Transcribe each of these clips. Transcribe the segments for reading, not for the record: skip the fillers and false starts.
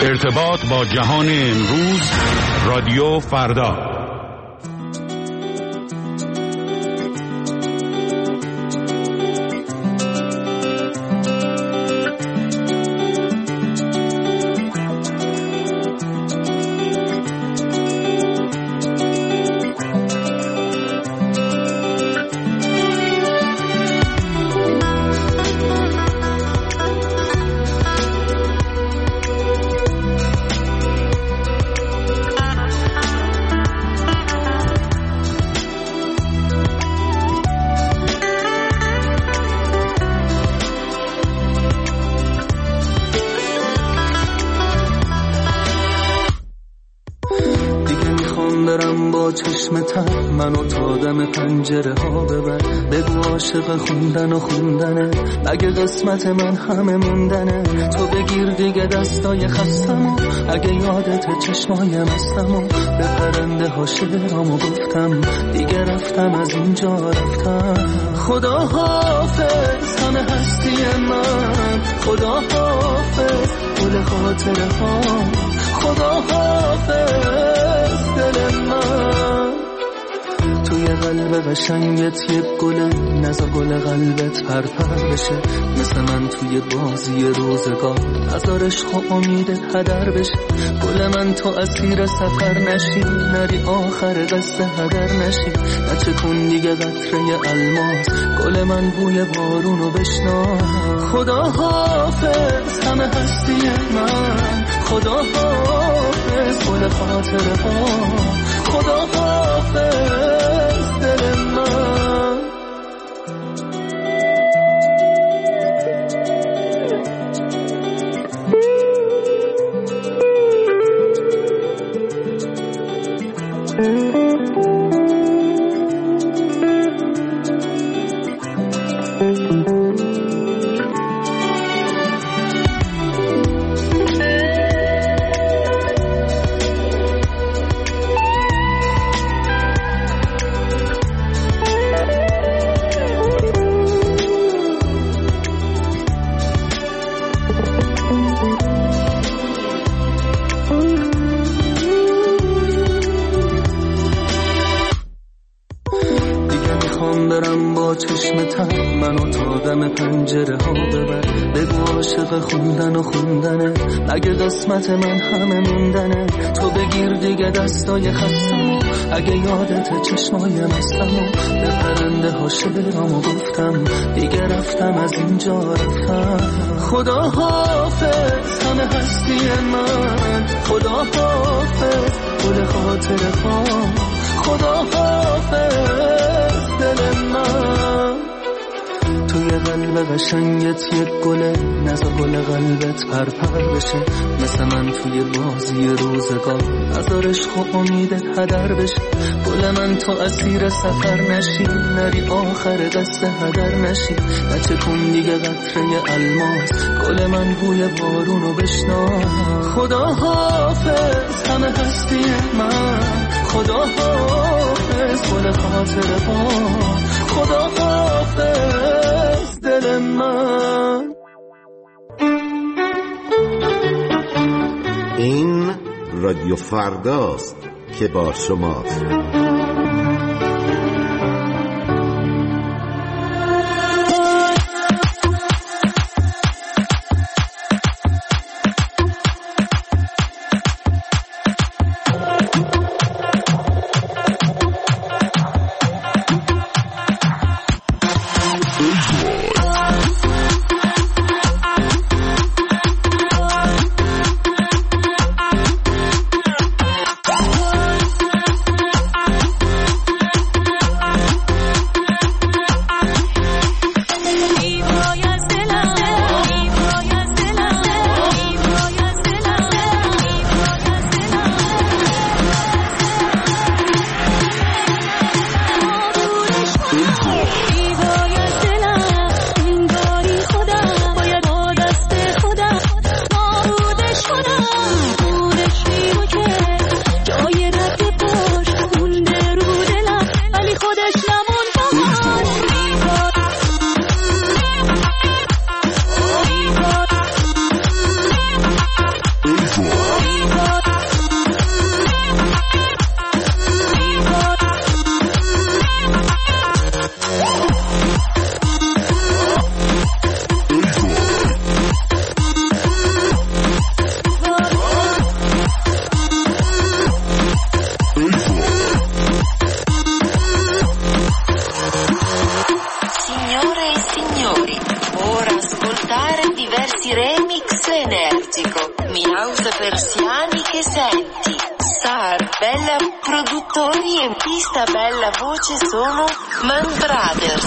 ارتباط با جهان امروز، رادیو فردا. منو تا دم پنجره ها ببر، بگو عاشق خوندن و خوندنه، اگه قسمت من همه موندنه. تو بگیر دیگه دستای خستمو، اگه یادت چشمای مستمو، به پرنده ها شعرامو گفتم، دیگه رفتم از اینجا رفتم. خدا حافظ همه هستی من، خدا حافظ گل خاطره ها، خدا حافظ دل من. توی قلب قشنگت یه گله، نزا گل قلبت پرپر بشه، مثل من توی بازی روزگار، نزار عشق و امیدت هدر بشه. گل من تو اسیر سفر نشی، نری آخر قصه هدر نشی، نچه کن دیگه قطره الماس، گل من بوی بارونو بشنا. خدا حافظ همه هستی من، خدا حافظ گل خاطره ها، خدا حافظ دل من. منو تا دم پنجره ها ببر، بگو عاشق خوندن و خوندنه، اگه قسمت من همه موندنه. تو بگیر دیگه دستای خستمو، اگه یادت چشمای مستمو، به پرنده ها شعرامو گفتم، دیگه رفتم از اینجا رفتم. خدا حافظ همه هستی من، خدا حافظ گل خاطره ها، خدا حافظ دل من. توی قلب قشنگت یک گله، نزا گل قلبت پرپر بشه، مثل من توی بازی روزگار، نزار عشق و امیدت هدر بشه. گل من تو اسیر سفر نشی، نری آخر قصه هدر نشی، نچه کن دیگه قطره الماس، گل من بوی بارونو بشنا. خدا حافظ همه هستی من، خدا حافظ گل خاطره ها، خدا حافظ دل من. این رادیو فرداست که با شماست. energico, mi house persiani che senti. Star, bella produttori e pista bella voce sono Man Brothers.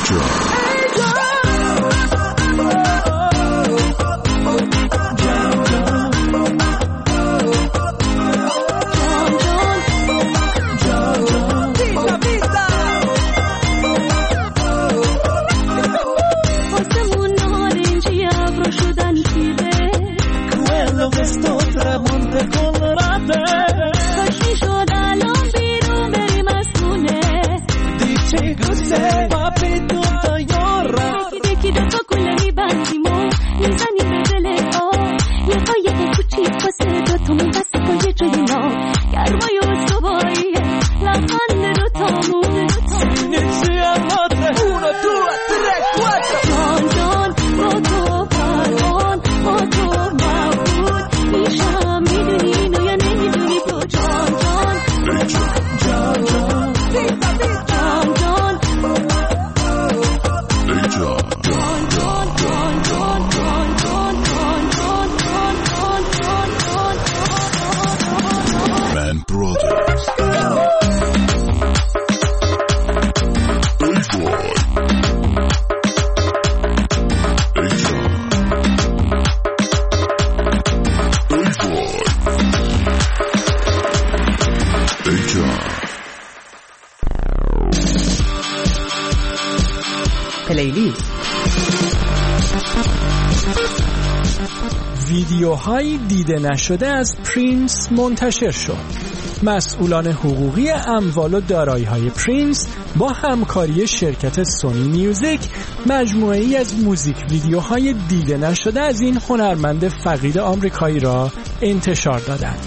ویدیوهای دیده نشده از پرینس منتشر شد. مسئولان حقوقی اموال و دارایی‌های پرینس با همکاری شرکت سونی میوزیک مجموعه‌ای از موزیک ویدیوهای دیده نشده از این هنرمند فقید آمریکایی را انتشار دادند.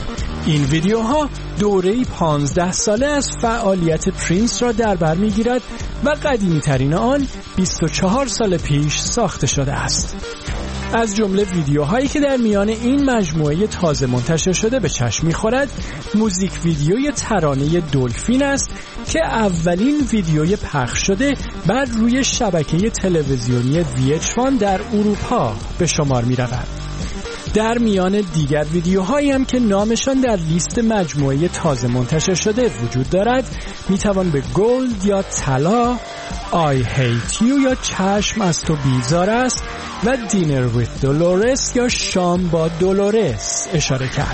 این ویدیوها دوره‌ای 15 ساله از فعالیت پرینس را در بر می‌گیرد و قدیمی‌ترین آن 24 سال پیش ساخته شده است. از جمله ویدیوهایی که در میان این مجموعه تازه منتشر شده به چشم می‌خورد، موزیک ویدیوی ترانه دلفین است که اولین ویدیوی پخش شده بعد روی شبکه تلویزیونی VH1 در اروپا به شمار می‌رود. در میان دیگر ویدیوهایی هم که نامشان در لیست مجموعه تازه منتشر شده وجود دارد میتوان به گولد یا طلا، I hate you یا چشم از تو بیزار است و دینر with دولورس یا شام با دولورس اشاره کرد.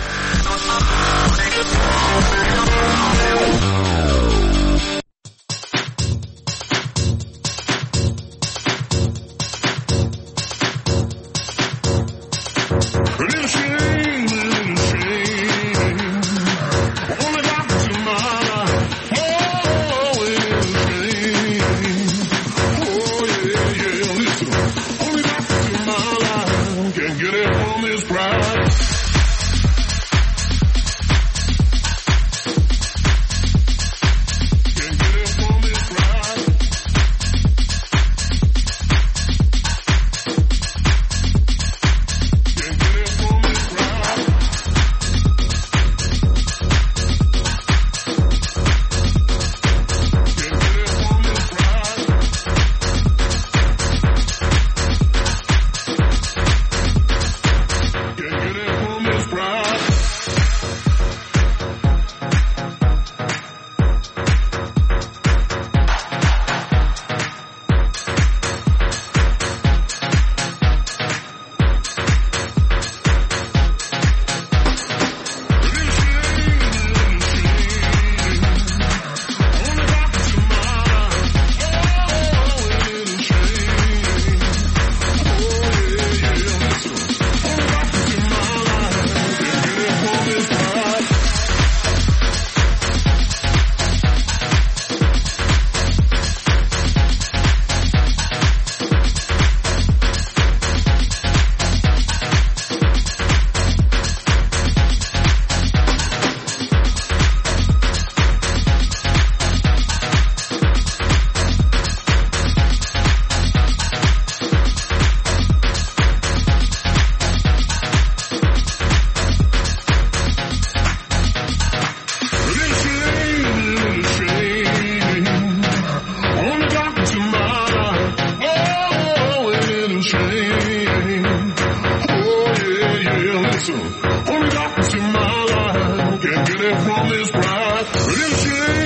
listen. Only doctors in my life can get it from his pride. Little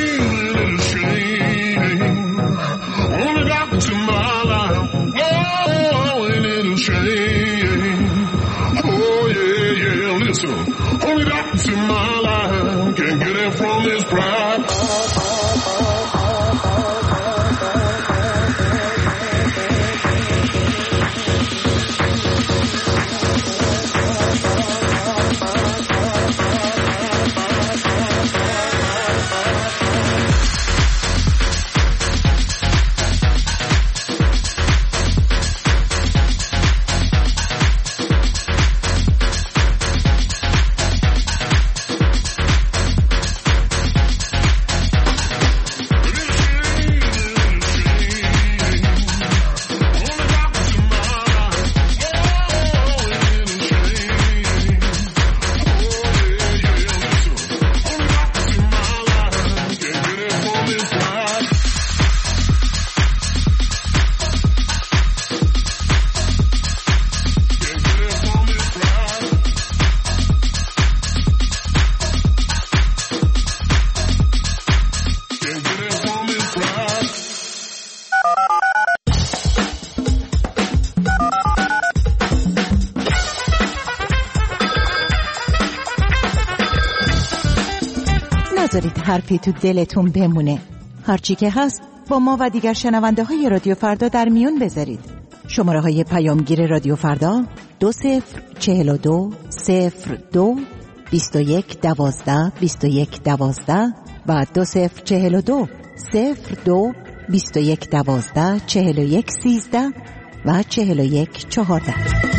shame. Only doctors in my life. Oh, a little shame. Oh, yeah, listen. Only doctors in my life can get it from his pride. نذارید حرفی تو دلتون بمونه. هرچی که هست با ما و دیگر شنونده های رادیو فردا در میون بذارید. شماره های پیامگیر رادیو فردا 2042 02 21 12 21 12 و 2042 02 21 12 41 13 و 41 14.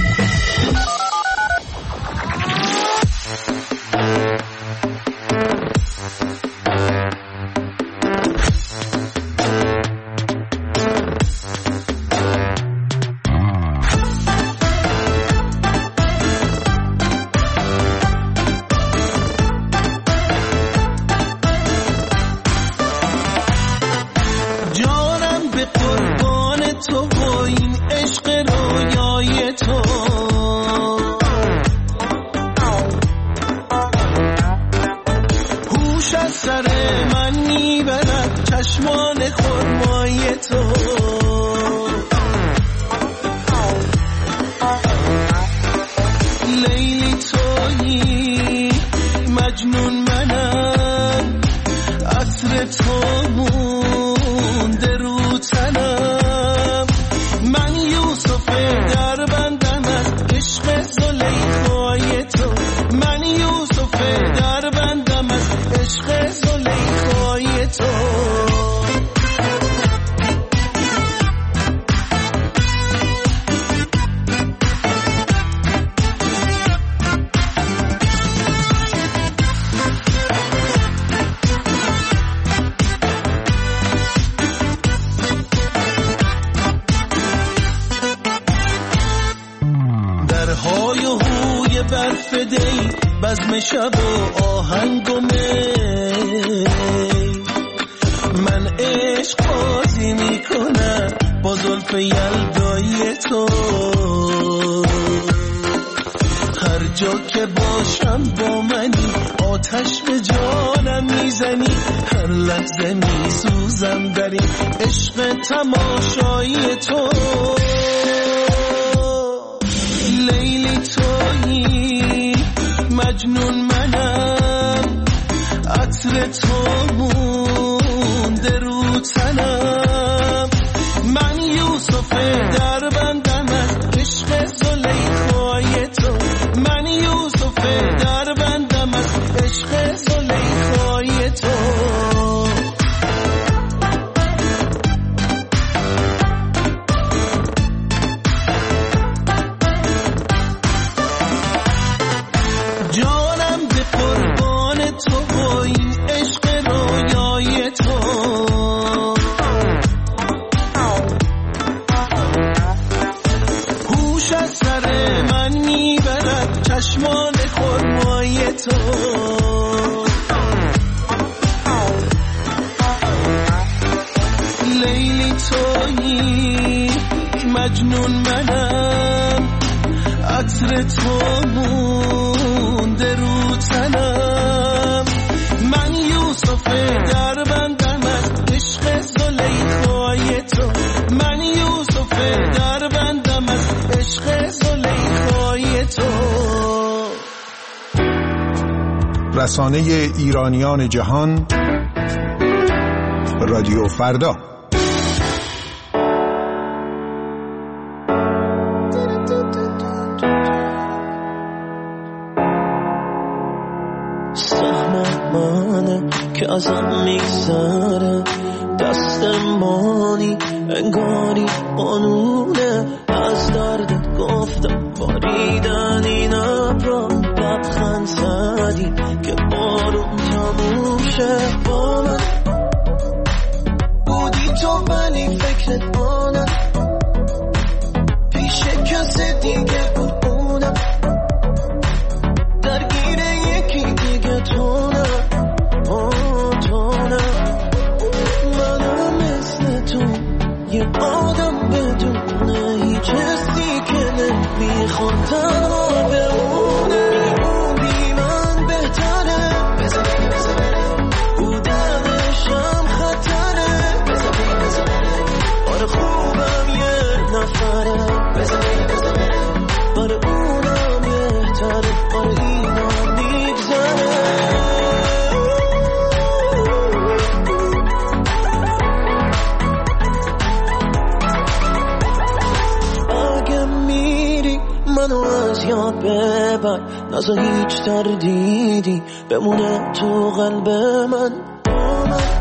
بزم شب و آهنگ و می من عشق بازی میکنم با زلف یلدایی تو. هر جا که باشم با منی آتش به جانم میزنی. هر لحظه میسوزم در این عشق تماشایی تو. لیلی تویی مجنون منم عطر تو مونده رو تنم. من یوسف در بندم از عشق زلیخای تو. من یوسف در بندم از عشق زلیخای تو. چشمان خرمای تو. لیلی تویی مجنون منم عطر تو رسانه ایرانیان جهان، رادیو فردا. سهم منه که ازم میگذره، دستمانی انگاری قانونه، از دردت گفتم باریدن این ابرا، لبخند زدی که بارون تموم شه. با من بودی تو ولی فکرت آنم، پیش کسی دیگه بود اونم، درگیر یکی دیگه تونم. منم مثل تو یه آدم بدونه هیچ حسی که نمیخوام تنها بمونه. اون بی من بهتره، بودنشم خطره، بار خوبم یه نفره، بار اونم بهتره، بار اینا میگذره. منو از یاد ببر، نزا هیچ تردیدی بمونه تو قلب من. با من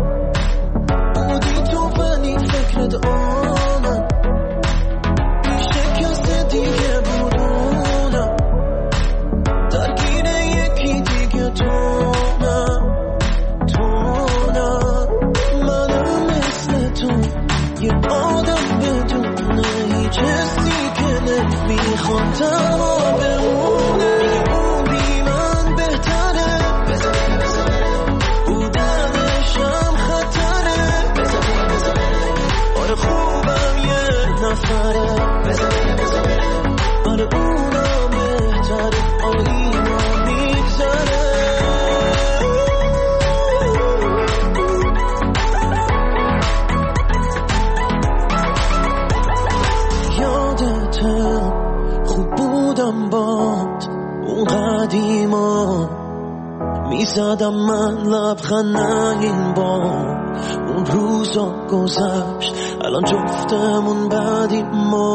بودی تو ولی فکرت آنم، پیش کسی دیگه بودونم، درگیر یکی دیگه تونم. منم مثل تو یه آدم بدونه هیچ حسی میخوام تنها بمونه. اون بی من بهتره، بودنشم خطره، بار خوبم یه نفره، بار اونم بهتره، بار اینا میگذره. یادته خوب بودم باد اون قدیما، میزدم من لبخند این بار. اون روزا گذشت الان جفتمون بعدیم،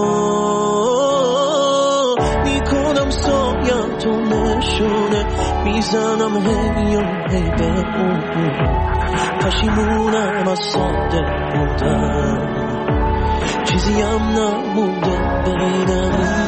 ما میکنم سایم تو نشونه، میزنم هی و هی به اون، پشیمونم از ساده بودم، چیزی هم نمونده بینم.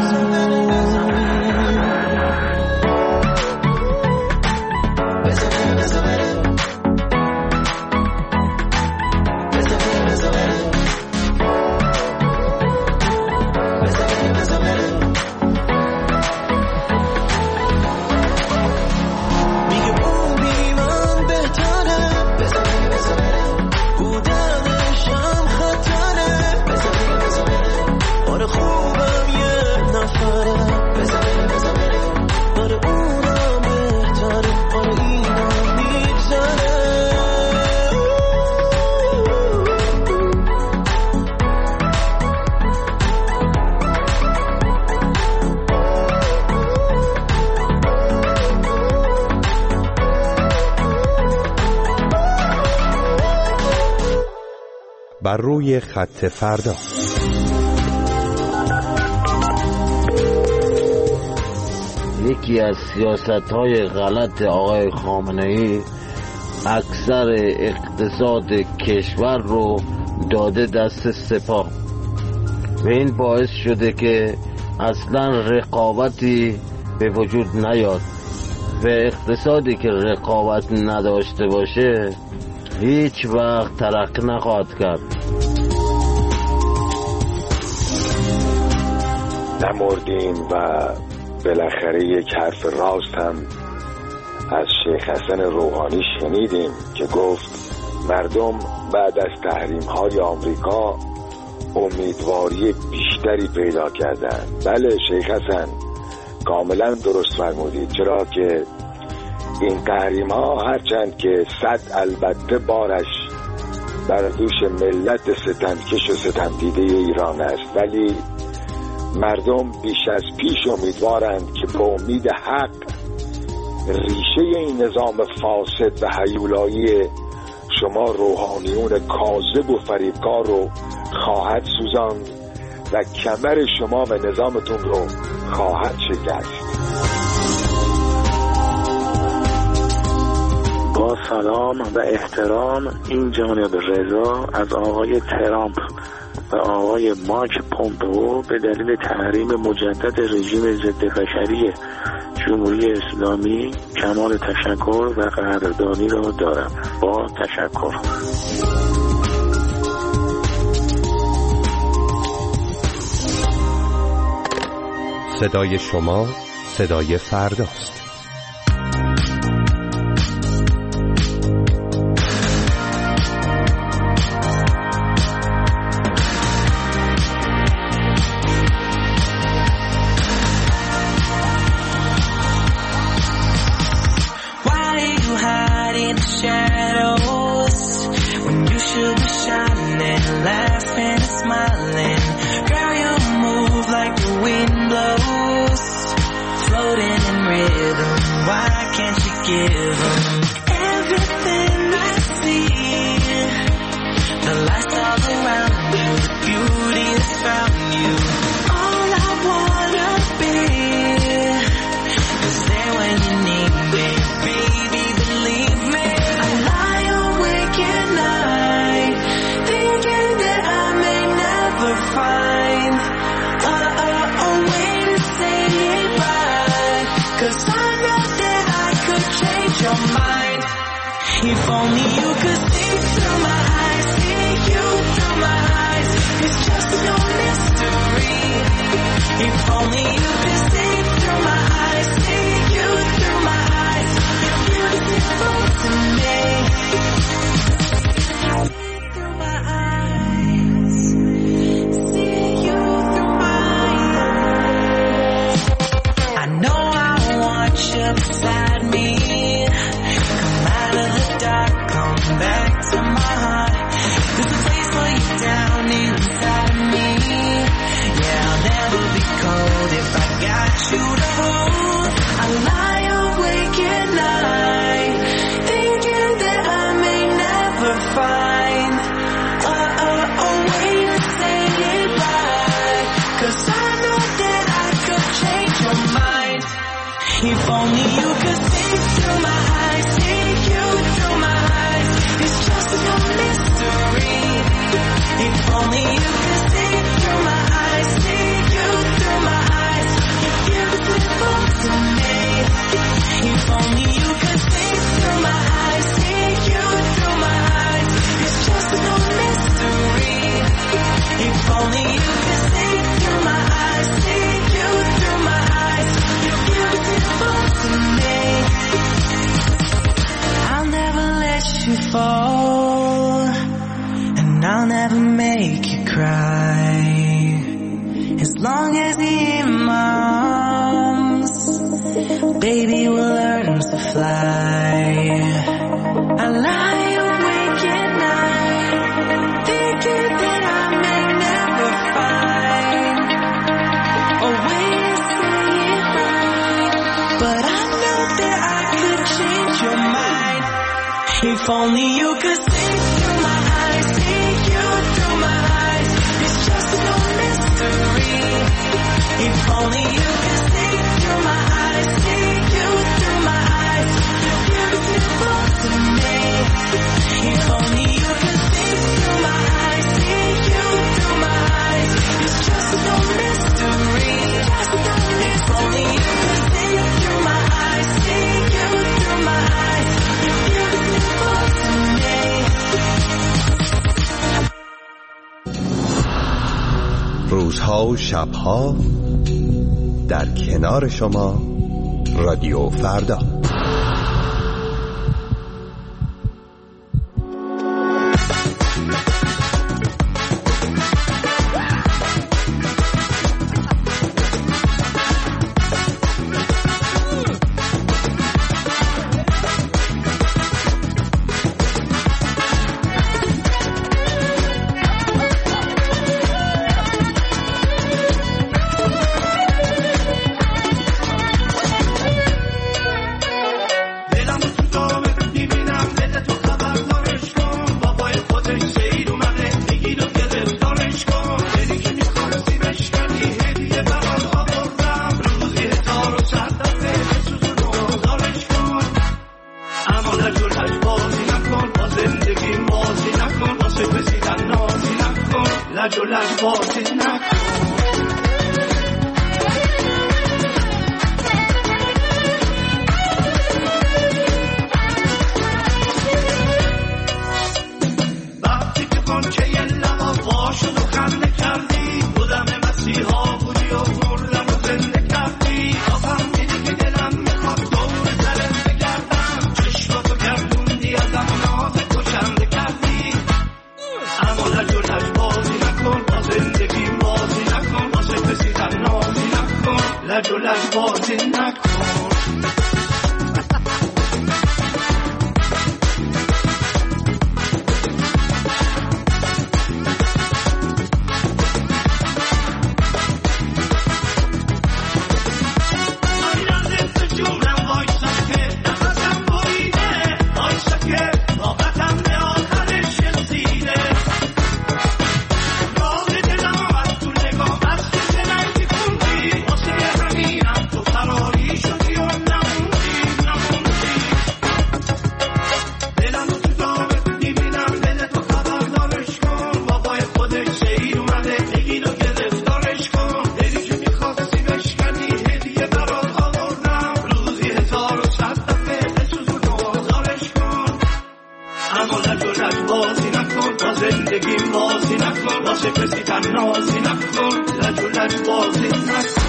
بر روی خط فردا. یکی از سیاست‌های غلط آقای خامنه‌ای اکثر اقتصاد کشور رو داده دست سپاه و این باعث شده که اصلا رقابتی به وجود نیاد و اقتصادی که رقابت نداشته باشه هیچ وقت ترقی نخواهد کرد. نمردیم و بالاخره یک حرف راست هم از شیخ حسن روحانی شنیدیم که گفت مردم بعد از تحریم‌های آمریکا امیدواری بیشتری پیدا کردند. بله شیخ حسن کاملا درست فرمودید، چرا که این تحریم‌ها هرچند که صد البته بارش بر دوش ملت ستمکش و ستمدیده ایران است، ولی مردم بیش از پیش امیدوارند که به امید حق ریشه این نظام فاسد و هیولایی شما روحانیون کاذب و فریبکار رو خواهد سوزاند و کمر شما و نظامتون رو خواهد شکست. با سلام و احترام، این جانب رضا از آقای ترامپ و آقای مایک پومپئو به دلیل تحریم مجدد رژیم ضد بشری جمهوری اسلامی کمال تشکر و قدردانی را دارم. با تشکر. صدای شما صدای فرداست. If only you could see through my eyes, see you through my eyes. It's just no mystery. If only you could see through my eyes, see you through my eyes. You're beautiful to me. Through my eyes, see you through my eyes. I know I want you beside me. Come back to my heart. There's a place for you down inside me. Yeah, I'll never be cold if I got you to hold. I lie awake at night, thinking that I may never find a way to say goodbye. 'Cause I know that I could change your mind. If only you could see through my eyes, see you through my eyes. It's just no mystery. If only you could see through my eyes, see you through my eyes. You're beautiful to me. If only you could see through my eyes, see you through my eyes. It's just no mystery. If only you could see through my eyes, see you through my eyes. You're beautiful to me. I'll never let you fall, and I'll never make you cry. As long as you're in my arms, baby, we'll learn to fly. I lie awake at night, thinking that I may never find a way to say it right. But I know that I could change your mind. If only you could see through my eyes, see you through my eyes. It's just no mystery. If only you could see through my eyes, see you through my eyes. You're beautiful to me. If only you could see through my eyes, see you through my eyes. It's just no mystery. If only you could see through my eyes, see you through my eyes. You're beautiful to me. روزها و شبها در کنار شما رادیو فردا. لج و لج بازی نکن. وقتی که کنچه یه لبا وا شد و خنده کردی، بودم مسیحا بودی و مردم و زنده کردی. آفم دیدی که دلم میخواد دور سرت بگردم، چشماتو گردوندی ازم ناز کشنده کردی. اما لج و لج بازی نکن، با زندگی بازی نکن، واسه کسی تنازی نکن. لج و لج بازی نکن. زندگی بازی نکن، واسه کسی تنازی نکن. لج و لج بازی نکن.